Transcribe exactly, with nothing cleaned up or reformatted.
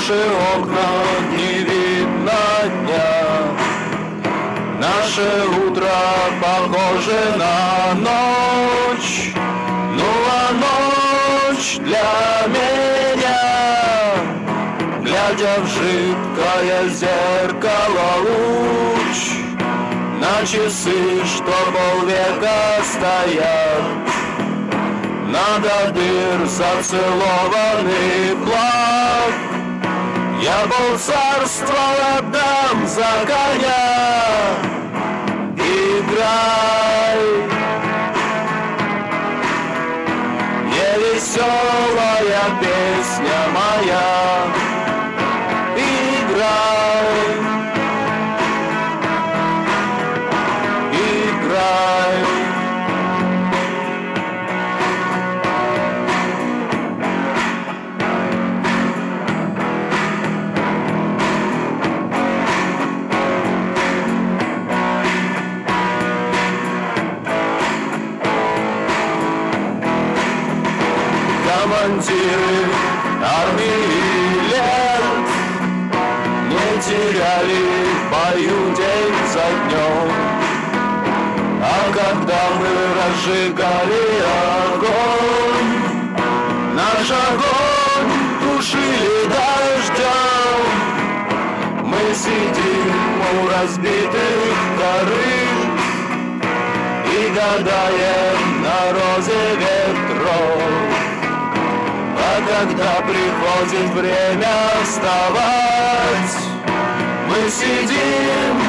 наши окна не видно дня. Наше утро похоже на ночь, ну а ночь для меня, глядя в жидкое зеркало луч, на часы, что полвека стоят, надо дыр зацелованный плат. Я был царство отдам за коня. Играй, невеселая песня моя. Играй, играй. Командиры армии лет не теряли в бою день за днем. А когда мы разжигали огонь, наш огонь тушили дождем. Мы сидим у разбитых корыт и гадаем на розе ветров. А когда приходит время вставать, мы сидим